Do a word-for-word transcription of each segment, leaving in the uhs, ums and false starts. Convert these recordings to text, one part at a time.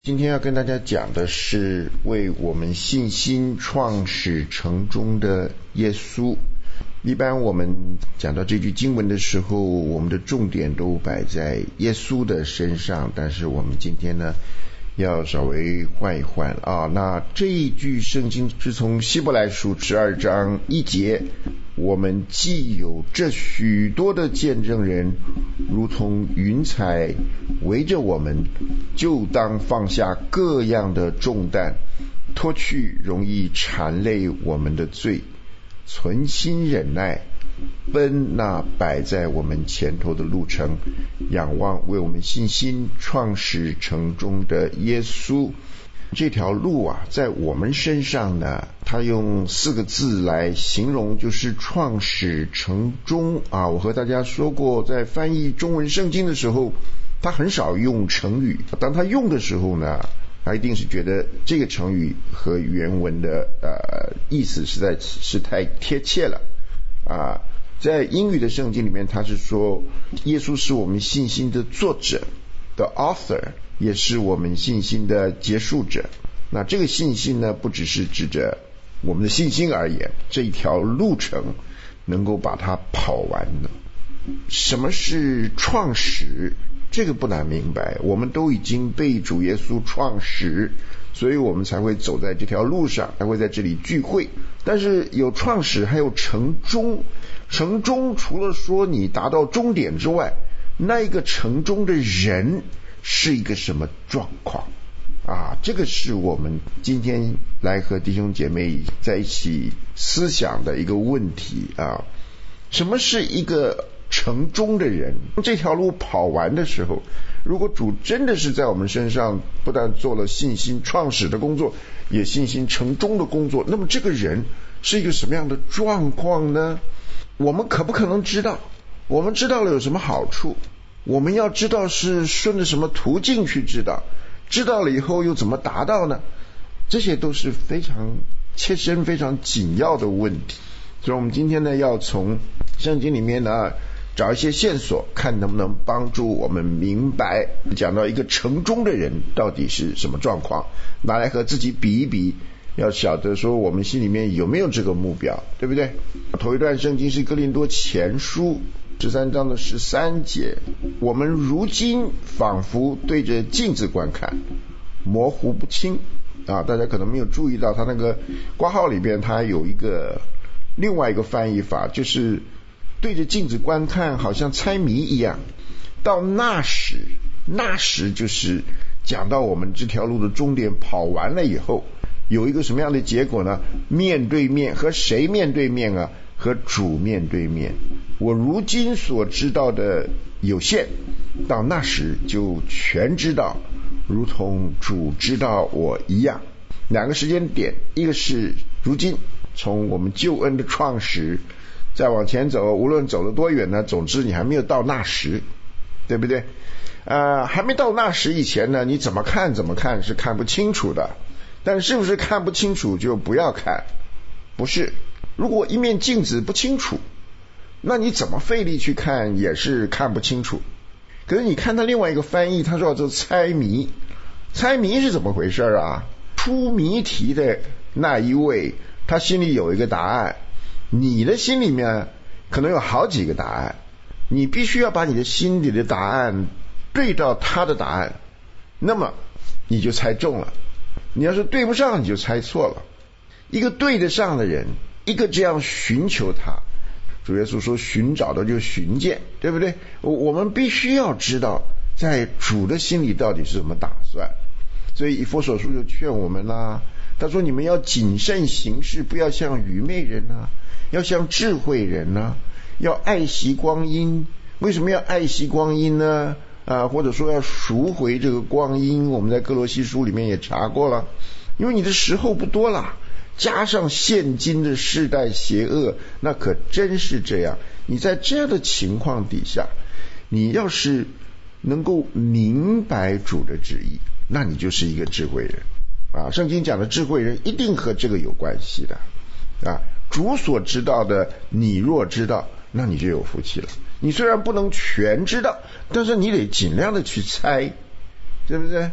今天要跟大家讲的是为我们信心创始成终的耶稣。一般我们讲到这句经文的时候，我们的重点都摆在耶稣的身上，但是我们今天呢要稍微换一换啊。那这一句圣经是从希伯来书十二章一节，我们既有这许多的见证人，如同云彩围着我们，就当放下各样的重担，脱去容易缠累我们的罪，存心忍耐，奔那摆在我们前头的路程，仰望为我们信心创始成终的耶稣。这条路啊，在我们身上呢，他用四个字来形容，就是创始成终啊。我和大家说过，在翻译中文圣经的时候，他很少用成语，当他用的时候呢，他一定是觉得这个成语和原文的呃意思实在是太贴切了啊。在英语的圣经里面，他是说耶稣是我们信心的作者的 author， 也是我们信心的结束者。那这个信心呢，不只是指着我们的信心而言，这一条路程能够把它跑完的。什么是创始？这个不难明白，我们都已经被主耶稣创始，所以我们才会走在这条路上，才会在这里聚会。但是有创始还有成终，成终除了说你达到终点之外，那一个成终的人是一个什么状况啊？这个是我们今天来和弟兄姐妹在一起思想的一个问题啊。什么是一个成终的人？这条路跑完的时候，如果主真的是在我们身上不但做了信心创始的工作，也信心成终的工作，那么这个人是一个什么样的状况呢？我们可不可能知道？我们知道了有什么好处？我们要知道是顺着什么途径去知道？知道了以后又怎么达到呢？这些都是非常切身非常紧要的问题。所以我们今天呢，要从圣经里面呢找一些线索，看能不能帮助我们明白，讲到一个成终的人到底是什么状况，拿来和自己比一比，要晓得说我们心里面有没有这个目标，对不对？头一段圣经是哥林多前书十三章的十三节，我们如今仿佛对着镜子观看，模糊不清啊。大家可能没有注意到，他那个括号里边他有一个另外一个翻译法，就是对着镜子观看，好像猜谜一样。到那时，那时就是讲到我们这条路的终点跑完了以后，有一个什么样的结果呢？面对面，和谁面对面啊？和主面对面。我如今所知道的有限，到那时就全知道，如同主知道我一样。两个时间点，一个是如今，从我们救恩的创始再往前走，无论走了多远呢，总之你还没有到那时，对不对？呃，还没到那时以前呢，你怎么看怎么看是看不清楚的。但是不是看不清楚就不要看？不是，如果一面镜子不清楚，那你怎么费力去看也是看不清楚。可是你看他另外一个翻译，他说这猜谜，猜谜是怎么回事啊？出谜题的那一位，他心里有一个答案，你的心里面可能有好几个答案，你必须要把你的心里的答案对到他的答案，那么你就猜中了。你要是对不上，你就猜错了。一个对得上的人，一个这样寻求他，主耶稣说寻找的就寻见，对不对？我们必须要知道在主的心里到底是怎么打算。所以以弗所书就劝我们啦，他说你们要谨慎行事，不要像愚昧人啊，要像智慧人啊，要爱惜光阴。为什么要爱惜光阴呢？啊，或者说要赎回这个光阴，我们在哥罗西书里面也查过了。因为你的时候不多了，加上现今的世代邪恶，那可真是这样。你在这样的情况底下，你要是能够明白主的旨意，那你就是一个智慧人啊。圣经讲的智慧人一定和这个有关系的啊。主所知道的，你若知道，那你就有福气了。你虽然不能全知道，但是你得尽量的去猜，对不对？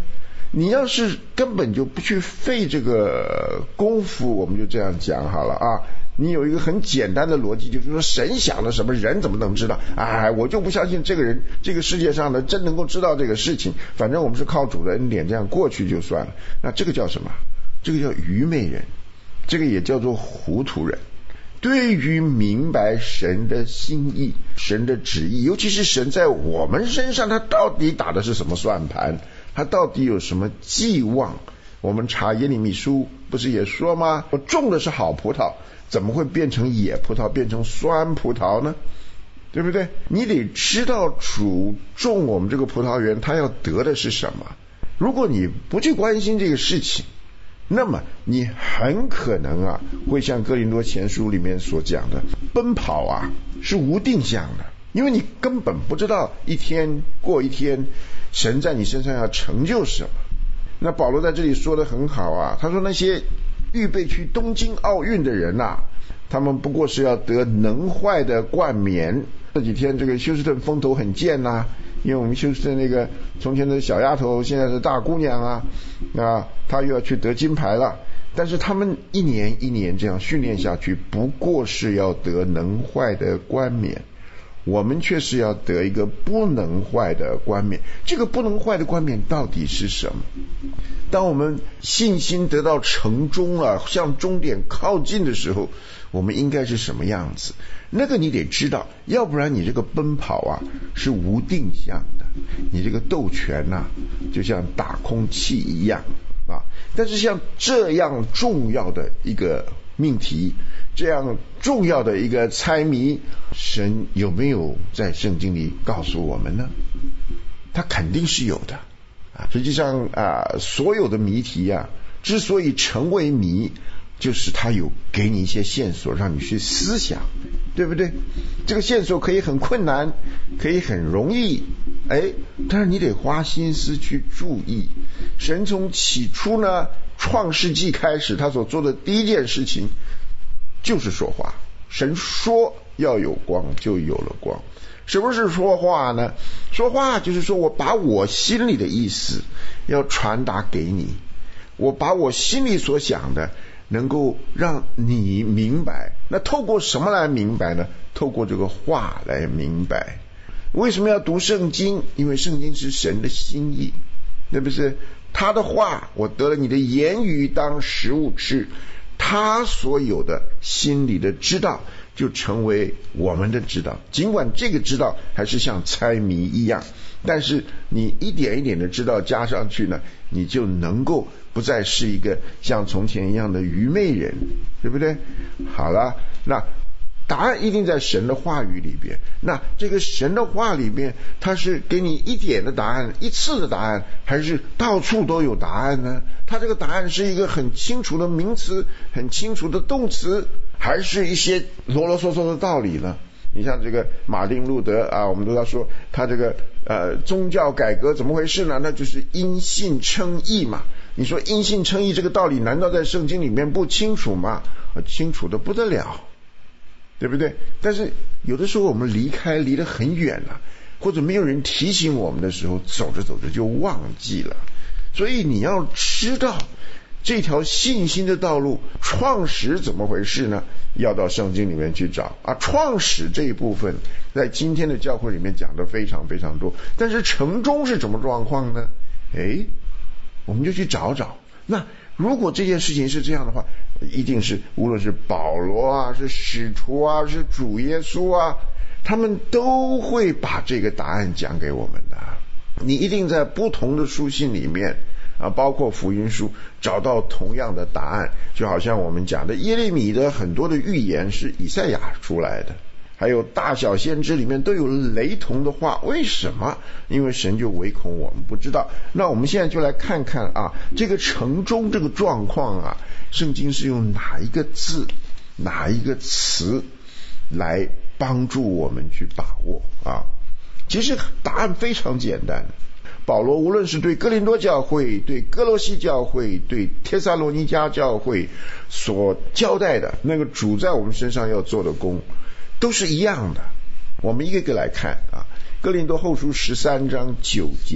你要是根本就不去费这个功夫，我们就这样讲好了啊。你有一个很简单的逻辑，就是说神想的什么，人怎么能知道？哎，我就不相信这个人，这个世界上的真能够知道这个事情。反正我们是靠主的恩典，这样过去就算了。那这个叫什么？这个叫愚昧人，这个也叫做糊涂人。对于明白神的心意、神的旨意，尤其是神在我们身上，他到底打的是什么算盘？他到底有什么寄望？我们查耶利米书不是也说吗？我种的是好葡萄，怎么会变成野葡萄，变成酸葡萄呢？对不对？你得知道主种我们这个葡萄园，他要得的是什么。如果你不去关心这个事情，那么你很可能啊，会像哥林多前书里面所讲的，奔跑啊是无定向的，因为你根本不知道一天过一天，神在你身上要成就什么。那保罗在这里说得很好啊，他说那些预备去东京奥运的人啊，他们不过是要得能坏的冠冕。这几天这个休斯顿风头很健呐、啊，因为我们休斯顿那个从前的小丫头现在是大姑娘啊，啊，她又要去得金牌了。但是他们一年一年这样训练下去，不过是要得能坏的冠冕。我们却是要得一个不能坏的冠冕。这个不能坏的冠冕到底是什么？当我们信心得到成终了，向终点靠近的时候，我们应该是什么样子？那个你得知道，要不然你这个奔跑啊是无定向的，你这个斗拳啊就像打空气一样啊。但是像这样重要的一个命题，这样重要的一个猜谜，神有没有在圣经里告诉我们呢？他肯定是有的啊。实际上啊，所有的谜题啊，之所以成为谜，就是他有给你一些线索，让你去思想，对不对？这个线索可以很困难，可以很容易，哎，但是你得花心思去注意。神从起初呢，创世纪开始，他所做的第一件事情就是说话。神说要有光，就有了光。什么是说话呢？说话就是说我把我心里的意思要传达给你，我把我心里所想的能够让你明白。那透过什么来明白呢？透过这个话来明白。为什么要读圣经？因为圣经是神的心意，对不对？他的话，我得了你的言语当食物吃，他所有的心里的知道就成为我们的知道。尽管这个知道还是像猜谜一样，但是你一点一点的知道加上去呢，你就能够不再是一个像从前一样的愚昧人，对不对？好了，那答案一定在神的话语里边。那这个神的话里边，它是给你一点的答案，一次的答案，还是到处都有答案呢？它这个答案是一个很清楚的名词，很清楚的动词，还是一些啰啰嗦嗦的道理呢？你像这个马丁路德啊，我们都要说他这个呃宗教改革怎么回事呢？那就是因信称义嘛。你说因信称义这个道理难道在圣经里面不清楚吗？清楚的不得了，对不对？但是有的时候我们离开离得很远了，或者没有人提醒我们的时候，走着走着就忘记了。所以你要知道这条信心的道路，创始怎么回事呢？要到圣经里面去找啊。创始这一部分在今天的教会里面讲的非常非常多，但是成终是什么状况呢？诶，我们就去找找。那如果这件事情是这样的话，一定是无论是保罗啊，是使徒啊，是主耶稣啊，他们都会把这个答案讲给我们的。你一定在不同的书信里面啊，包括福音书找到同样的答案。就好像我们讲的耶利米的很多的预言是以赛亚出来的，还有大小先知里面都有雷同的话。为什么？因为神就唯恐我们不知道。那我们现在就来看看啊，这个成终这个状况啊，圣经是用哪一个字哪一个词来帮助我们去把握啊？其实答案非常简单。保罗无论是对哥林多教会、对哥罗西教会、对帖撒罗尼迦教会所交代的那个主在我们身上要做的工都是一样的。我们一个一个来看啊。哥林多后书十三章九节，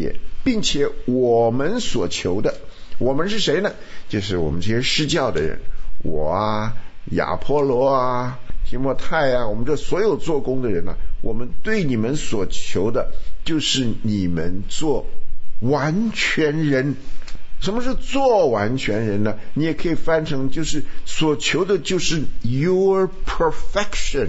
并且我们所求的，我们是谁呢？就是我们这些施教的人，我啊，亚波罗啊，提摩太啊，我们这所有做工的人啊，我们对你们所求的就是你们做完全人。什么是做完全人呢？你也可以翻成就是所求的就是 your perfection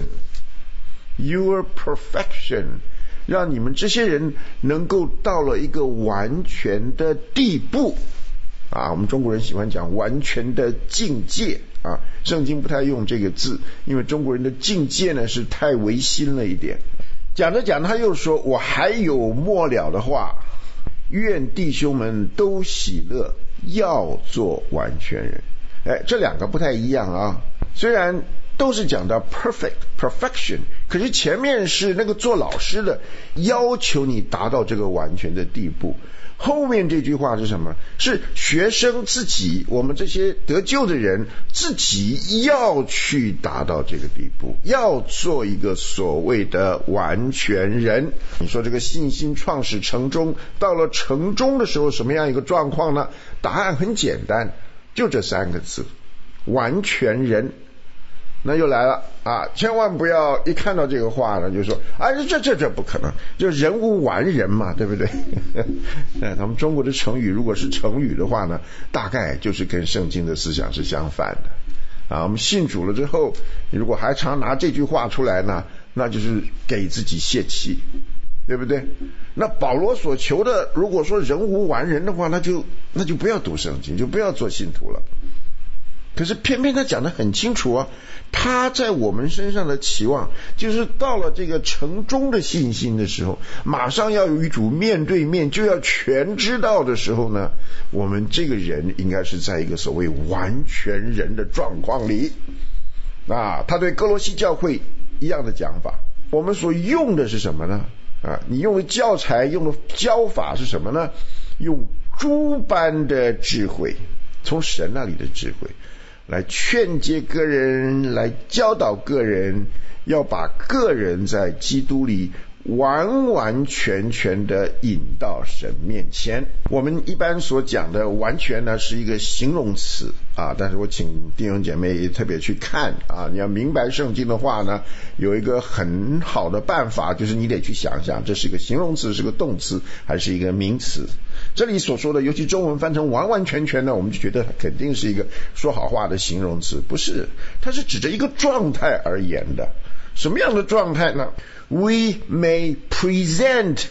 your perfection， 让你们这些人能够到了一个完全的地步啊，我们中国人喜欢讲完全的境界啊，圣经不太用这个字，因为中国人的境界呢是太唯心了一点。讲着讲着他又说，我还有末了的话，愿弟兄们都喜乐，要做完全人。哎，这两个不太一样啊，虽然都是讲到 perfect perfection， 可是前面是那个做老师的要求你达到这个完全的地步，后面这句话是什么？是学生自己，我们这些得救的人自己要去达到这个地步，要做一个所谓的完全人。你说这个信心创始成终，到了成终的时候什么样一个状况呢？答案很简单，就这三个字，完全人。那又来了啊！千万不要一看到这个话呢，就说啊，这这这不可能，就人无完人嘛，对不对？咱们中国的成语，如果是成语的话呢，大概就是跟圣经的思想是相反的啊。我们信主了之后，如果还常拿这句话出来呢，那就是给自己泄气，对不对？那保罗所求的，如果说人无完人的话，那就那就不要读圣经，就不要做信徒了。可是偏偏他讲得很清楚啊，他在我们身上的期望就是到了这个成终的信心的时候，马上要与主面对面，就要全知道的时候呢，我们这个人应该是在一个所谓完全人的状况里啊。他对哥罗西教会一样的讲法，我们所用的是什么呢？啊，你用的教材用的教法是什么呢？用诸般的智慧，从神那里的智慧来劝诫个人，来教导个人，要把个人在基督里完完全全的引到神面前。我们一般所讲的完全呢是一个形容词啊，但是我请弟兄姐妹特别去看啊，你要明白圣经的话呢，有一个很好的办法，就是你得去想想这是一个形容词，是个动词还是一个名词。这里所说的，尤其中文翻成完完全全呢，我们就觉得肯定是一个说好话的形容词，不是，它是指着一个状态而言的。什么样的状态呢？ We may present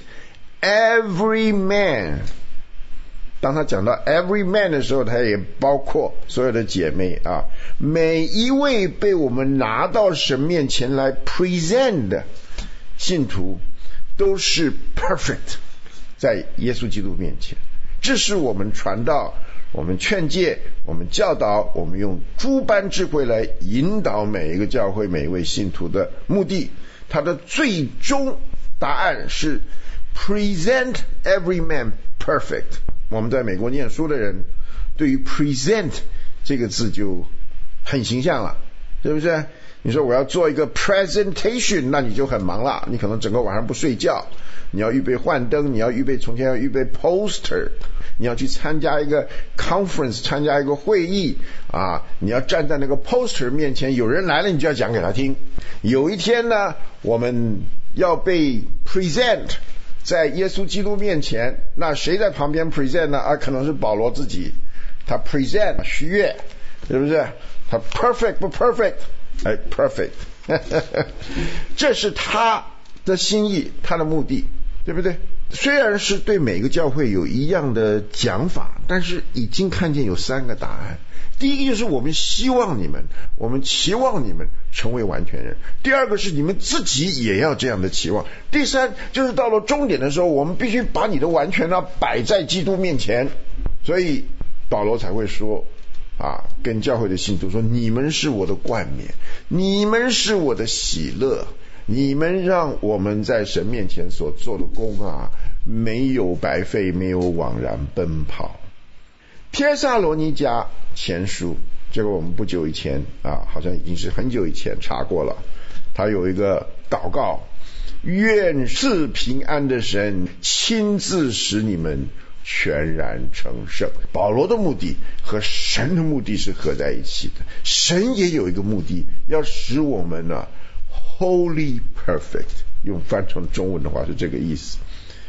every man， 当他讲到 every man 的时候，他也包括所有的姐妹啊，每一位被我们拿到神面前来 present 的信徒都是 perfect，在耶稣基督面前。这是我们传道，我们劝诫，我们教导，我们用诸般智慧来引导每一个教会每一位信徒的目的。它的最终答案是 present every man perfect。 我们在美国念书的人对于 present 这个字就很形象了，对不对？你说我要做一个 presentation， 那你就很忙了，你可能整个晚上不睡觉，你要预备幻灯，你要预备从前要预备 poster， 你要去参加一个 conference， 参加一个会议啊，你要站在那个 poster 面前，有人来了你就要讲给他听。有一天呢，我们要被 present 在耶稣基督面前，那谁在旁边 present 呢？啊，可能是保罗自己，他 present 许愿，是不是？他 perfect 不 perfect？ 哎 perfect 这是他的心意，他的目的，对不对？虽然是对每个教会有一样的讲法，但是已经看见有三个答案。第一个就是我们希望你们，我们期望你们成为完全人。第二个是你们自己也要这样的期望。第三就是到了终点的时候，我们必须把你的完全呢摆在基督面前。所以保罗才会说啊，跟教会的信徒说，你们是我的冠冕，你们是我的喜乐，你们让我们在神面前所做的工啊，没有白费，没有枉然奔跑。帖撒罗尼迦前书，这个我们不久以前啊，好像已经是很久以前查过了，他有一个祷告， 愿赐平安的神亲自使你们全然成圣。保罗的目的和神的目的是合在一起的，神也有一个目的，要使我们呢、啊、Holy Perfect， 用翻成中文的话是这个意思，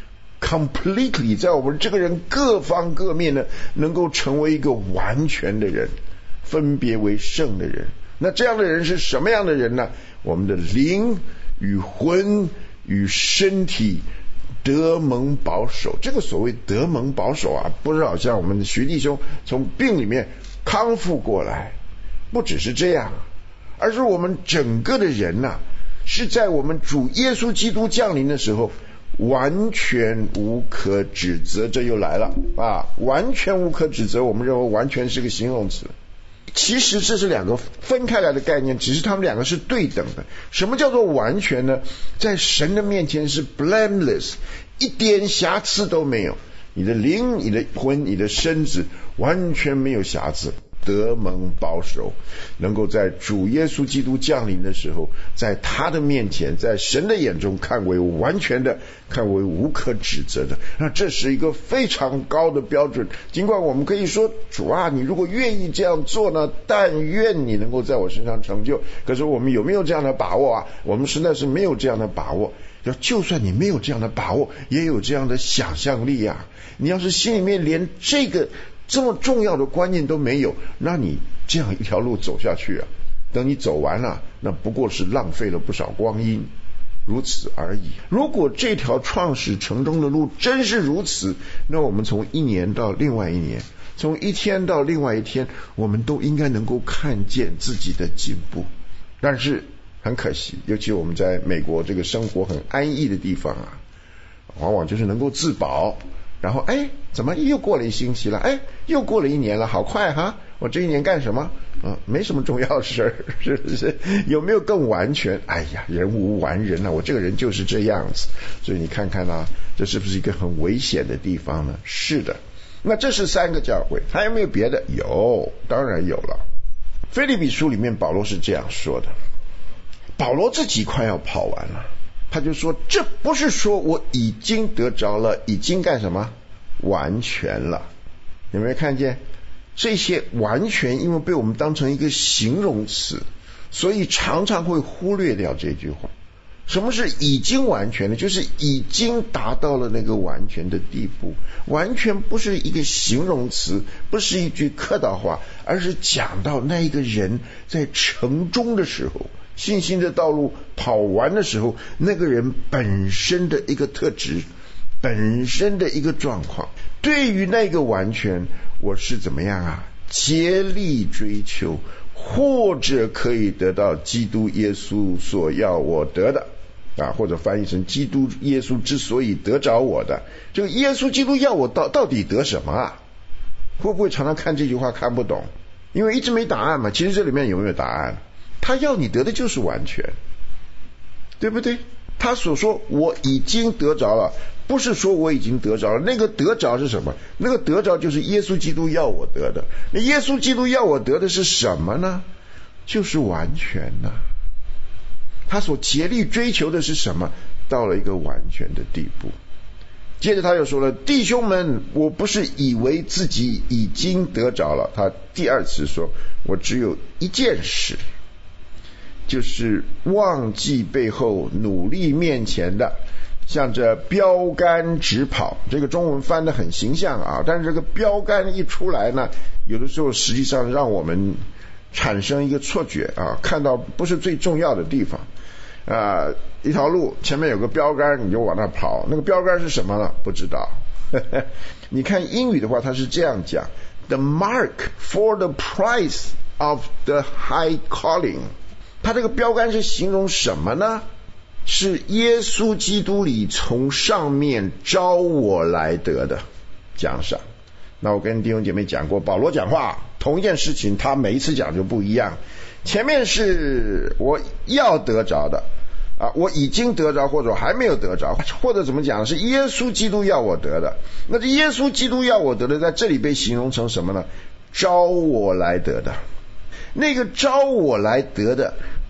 completely 在我们这个人各方各面呢能够成为一个完全的人，分别为圣的人。那这样的人是什么样的人呢？我们的灵与魂与身体得蒙保守。这个所谓得蒙保守啊，不是好像我们的徐弟兄从病里面康复过来，不只是这样，而是我们整个的人呐、啊，是在我们主耶稣基督降临的时候完全无可指责。这又来了啊，完全无可指责，我们认为完全是个形容词，其实这是两个分开来的概念，只是他们两个是对等的。什么叫做完全呢？在神的面前是 blameless， 一点瑕疵都没有，你的灵、你的魂、你的身子完全没有瑕疵，得蒙保守，能够在主耶稣基督降临的时候，在他的面前，在神的眼中看为完全的，看为无可指责的。那这是一个非常高的标准。尽管我们可以说，主啊，你如果愿意这样做呢，但愿你能够在我身上成就。可是我们有没有这样的把握啊？我们实在是没有这样的把握。要就算你没有这样的把握，也有这样的想象力啊。你要是心里面连这个这么重要的观念都没有，那你这样一条路走下去啊，等你走完了，那不过是浪费了不少光阴，如此而已。如果这条创始成终的路真是如此，那我们从一年到另外一年，从一天到另外一天，我们都应该能够看见自己的进步。但是很可惜，尤其我们在美国这个生活很安逸的地方啊，往往就是能够自保，然后哎，怎么又过了一星期了？哎，又过了一年了，好快哈！我这一年干什么？嗯，没什么重要事儿，是不是？有没有更完全？哎呀，人无完人啊，我这个人就是这样子。所以你看看啊，这是不是一个很危险的地方呢？是的。那这是三个教会，还有没有别的？有，当然有了。腓立比书里面保罗是这样说的，保罗自己快要跑完了，他就说，这不是说我已经得着了，已经干什么？完全了。有没有看见这些完全因为被我们当成一个形容词，所以常常会忽略掉这句话。什么是已经完全的？就是已经达到了那个完全的地步。完全不是一个形容词，不是一句客套话，而是讲到那一个人在成终的时候，信心的道路跑完的时候，那个人本身的一个特质，本身的一个状况。对于那个完全，我是怎么样啊？竭力追求，或者可以得到基督耶稣所要我得的啊，或者翻译成基督耶稣之所以得着我的。这个耶稣基督要我到到底得什么啊？会不会常常看这句话看不懂？因为一直没答案嘛。其实这里面有没有答案？他要你得的就是完全，对不对？他所说我已经得着了，不是说我已经得着了，那个得着是什么？那个得着就是耶稣基督要我得的。那耶稣基督要我得的是什么呢？就是完全呢、啊。他所竭力追求的是什么？到了一个完全的地步。接着他又说了，弟兄们，我不是以为自己已经得着了。他第二次说，我只有一件事，就是忘记背后，努力面前的，向着标杆直跑。这个中文翻得很形象啊，但是这个标杆一出来呢，有的时候实际上让我们产生一个错觉啊，看到不是最重要的地方啊。一条路前面有个标杆，你就往那跑，那个标杆是什么呢？不知道。你看英语的话，它是这样讲 ：The mark for the prize of the high calling。它这个标杆是形容什么呢？是耶稣基督里从上面招我来得的奖赏。那我跟弟兄姐妹讲过，保罗讲话同一件事情，他每一次讲就不一样。前面是我要得着的啊，我已经得着，或者还没有得着，或者怎么讲，是耶稣基督要我得的。那这耶稣基督要我得的，在这里被形容成什么呢？招我来得的。那个招我来得的，招我来得的，是什么呢？是耶稣基督里从上面招我来得的奖赏。那我跟弟兄姐妹讲过，保罗讲话同一件事情，他每一次讲就不一样。前面是我要得着的啊，我已经得着，或者还没有得着，或者怎么讲，是耶稣基督要我得的。那这耶稣基督要我得的，那个招我来得的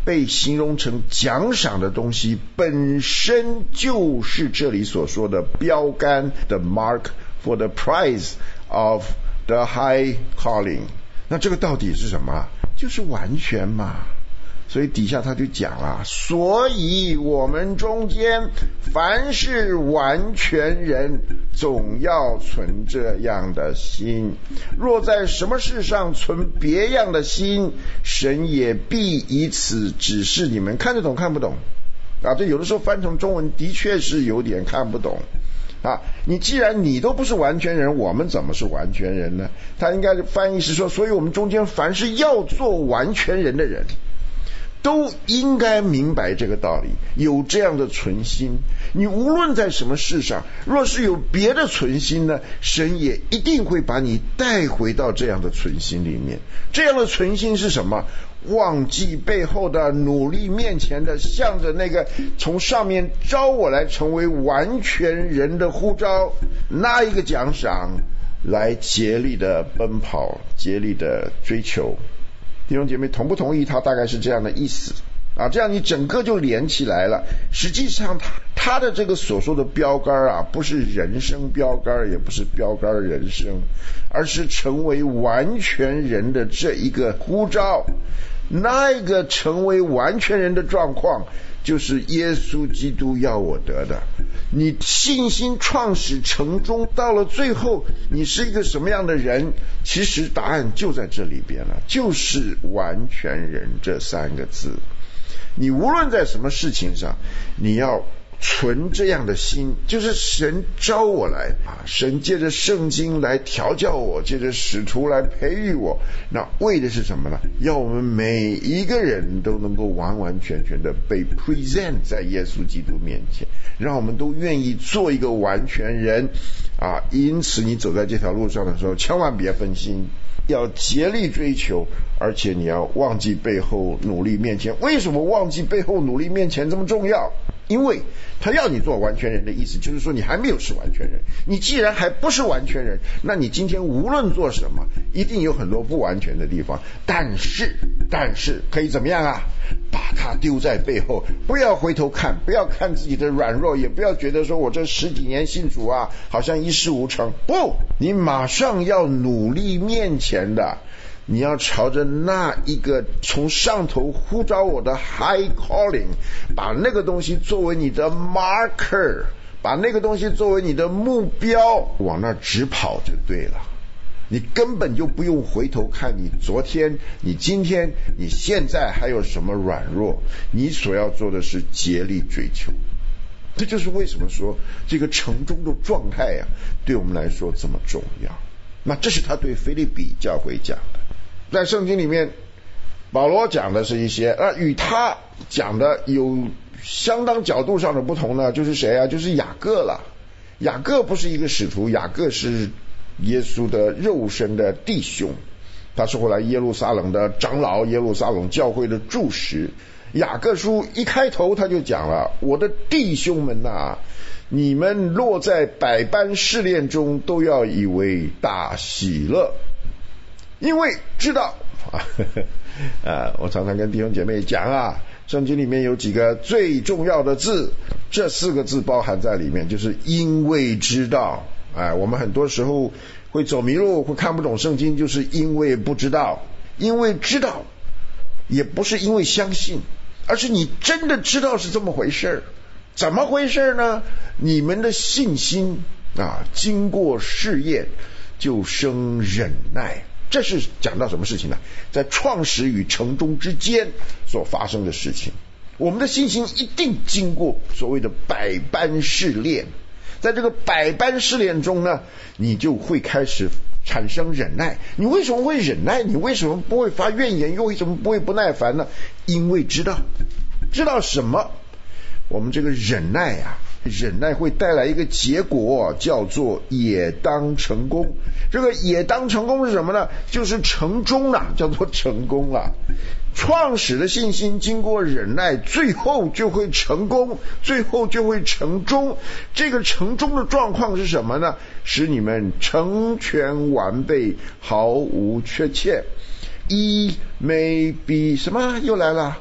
被形容成奖赏的东西，本身就是这里所说的标杆 the mark for the prize of the high calling。 那这个到底是什么？就是完全嘛。所以底下他就讲了，所以我们中间凡是完全人，总要存这样的心。若在什么事上存别样的心，神也必以此指示你们。看得懂看不懂啊？这有的时候翻成中文的确是有点看不懂啊！你既然你都不是完全人，我们怎么是完全人呢？他应该翻译是说，所以我们中间凡是要做完全人的人，都应该明白这个道理，有这样的存心。你无论在什么事上，若是有别的存心呢，神也一定会把你带回到这样的存心里面。这样的存心是什么？忘记背后的，努力面前的，向着那个从上面招我来成为完全人的呼召，那一个奖赏来竭力的奔跑，竭力的追求。弟兄姐妹同不同意？他大概是这样的意思啊，这样你整个就连起来了。实际上他他的这个所说的标杆啊，不是人生标杆，也不是标杆人生，而是成为完全人的这一个呼召。那一个成为完全人的状况，就是耶稣基督要我得的。你信心创始成终，到了最后你是一个什么样的人？其实答案就在这里边了，就是完全人这三个字。你无论在什么事情上，你要存这样的心，就是神招我来啊，神借着圣经来调教我，借着使徒来培育我，那为的是什么呢？要我们每一个人都能够完完全全的被 present 在耶稣基督面前，让我们都愿意做一个完全人啊。因此你走在这条路上的时候，千万别分心，要竭力追求，而且你要忘记背后，努力面前。为什么忘记背后，努力面前这么重要？因为他要你做完全人的意思，就是说你还没有是完全人。你既然还不是完全人，那你今天无论做什么，一定有很多不完全的地方。但是，但是可以怎么样啊？把它丢在背后，不要回头看，不要看自己的软弱，也不要觉得说我这十几年信主啊，好像一事无成。不，你马上要努力面前的。你要朝着那一个从上头呼召我的 high calling， 把那个东西作为你的 marker， 把那个东西作为你的目标，往那直跑就对了。你根本就不用回头看你昨天，你今天，你现在还有什么软弱，你所要做的是竭力追求。这就是为什么说这个城中的状态啊，对我们来说这么重要。那这是他对腓立比教会讲的。在圣经里面，保罗讲的是一些，而与他讲的有相当角度上的不同呢，就是谁啊？就是雅各了。雅各不是一个使徒，雅各是耶稣的肉身的弟兄，他是后来耶路撒冷的长老，耶路撒冷教会的柱石。雅各书一开头他就讲了，我的弟兄们啊，你们落在百般试炼中，都要以为大喜乐，因为知道啊，我常常跟弟兄姐妹讲啊，圣经里面有几个最重要的字，这四个字包含在里面，就是因为知道。哎，我们很多时候会走迷路，会看不懂圣经，就是因为不知道。因为知道也不是因为相信，而是你真的知道是这么回事。怎么回事呢？你们的信心啊，经过试验就生忍耐。这是讲到什么事情呢？在创始与成终之间所发生的事情。我们的信心一定经过所谓的百般试炼，在这个百般试炼中呢，你就会开始产生忍耐。你为什么会忍耐？你为什么不会发怨言？又为什么不会不耐烦呢？因为知道，知道什么？我们这个忍耐啊，忍耐会带来一个结果，叫做也当成功。这个也当成功是什么呢？就是成终了，叫做成功了。创始的信心经过忍耐，最后就会成功，最后就会成终。这个成终的状况是什么呢？使你们成全完备，毫无缺欠。一 may be 什么又来了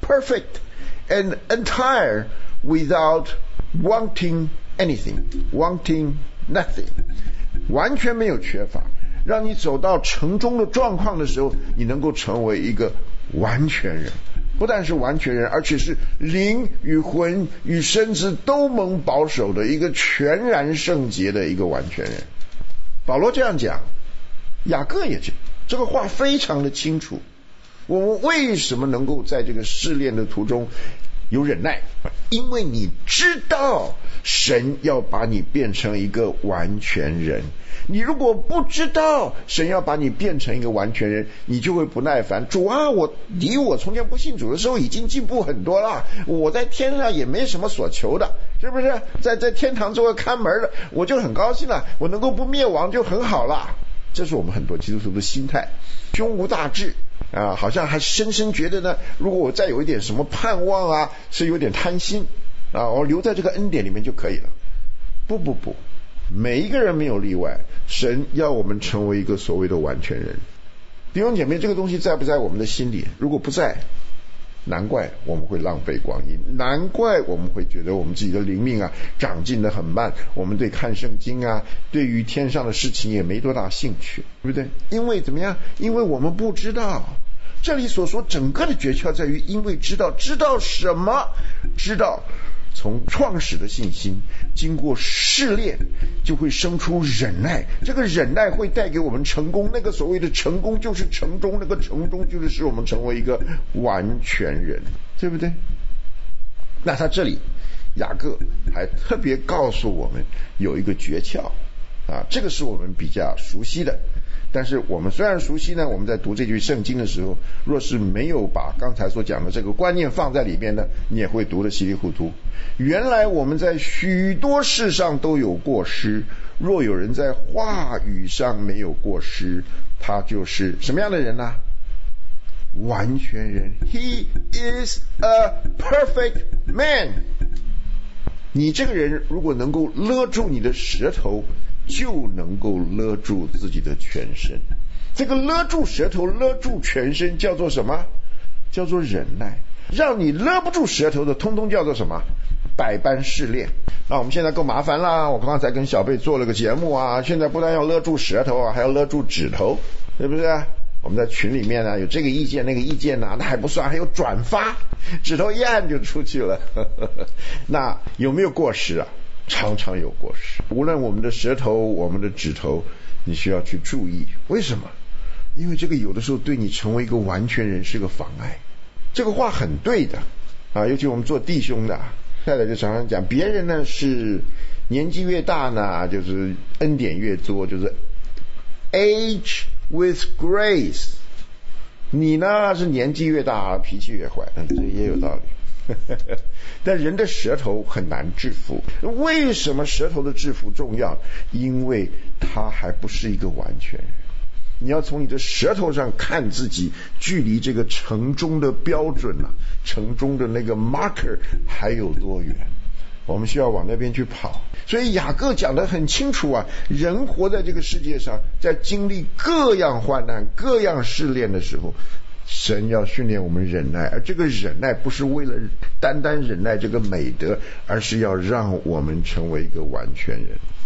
perfect and entire without wanting anything, wanting nothing， 完全没有缺乏，让你走到城中的状况的时候，你能够成为一个完全人。不但是完全人，而且是灵与魂与身子都蒙保守的一个全然圣洁的一个完全人。保罗这样讲，雅各也讲，这个话非常的清楚。我们为什么能够在这个试炼的途中有忍耐？因为你知道神要把你变成一个完全人。你如果不知道神要把你变成一个完全人，你就会不耐烦。主啊，我离我从前不信主的时候已经进步很多了，我在天上也没什么所求的，是不是？在在天堂做个看门的，我就很高兴了，我能够不灭亡就很好了。这是我们很多基督徒的心态，胸无大志啊，好像还深深觉得呢，如果我再有一点什么盼望啊，是有点贪心啊，我留在这个恩典里面就可以了。不不不，每一个人没有例外，神要我们成为一个所谓的完全人。弟兄姐妹，这个东西在不在我们的心里？如果不在，难怪我们会浪费光阴，难怪我们会觉得我们自己的灵命啊长进得很慢，我们对看圣经啊，对于天上的事情也没多大兴趣，对不对？因为怎么样？因为我们不知道。这里所说整个的诀窍在于，因为知道，知道什么？知道从创始的信心经过试炼就会生出忍耐，这个忍耐会带给我们成功，那个所谓的成功就是成中，那个成中就是使我们成为一个完全人，对不对？那他这里雅各还特别告诉我们有一个诀窍啊，这个是我们比较熟悉的，但是我们虽然熟悉呢，我们在读这句圣经的时候，若是没有把刚才所讲的这个观念放在里面呢，你也会读得稀里糊涂。原来我们在许多事上都有过失，若有人在话语上没有过失，他就是什么样的人呢？完全人。 He is a perfect man。 你这个人如果能够勒住你的舌头，就能够勒住自己的全身。这个勒住舌头勒住全身叫做什么？叫做忍耐。让你勒不住舌头的通通叫做什么？百般试炼。那我们现在够麻烦啦，我刚才跟小贝做了个节目啊，现在不但要勒住舌头啊，还要勒住指头，对不对？我们在群里面呢有这个意见那个意见啊，那还不算，还有转发，指头一按就出去了那有没有过失啊？常常有过失。无论我们的舌头我们的指头，你需要去注意。为什么？因为这个有的时候对你成为一个完全人是个妨碍。这个话很对的啊，尤其我们做弟兄的太太就常常讲，别人呢是年纪越大呢就是恩典越多，就是 age with grace， 你呢是年纪越大脾气越坏，这也有道理但人的舌头很难制服。为什么舌头的制服重要？因为它还不是一个完全人。你要从你的舌头上看自己距离这个城中的标准啊，城中的那个 marker 还有多远，我们需要往那边去跑。所以雅各讲得很清楚啊，人活在这个世界上，在经历各样患难各样试炼的时候，神要训练我们忍耐，而这个忍耐不是为了单单忍耐这个美德，而是要让我们成为一个完全人。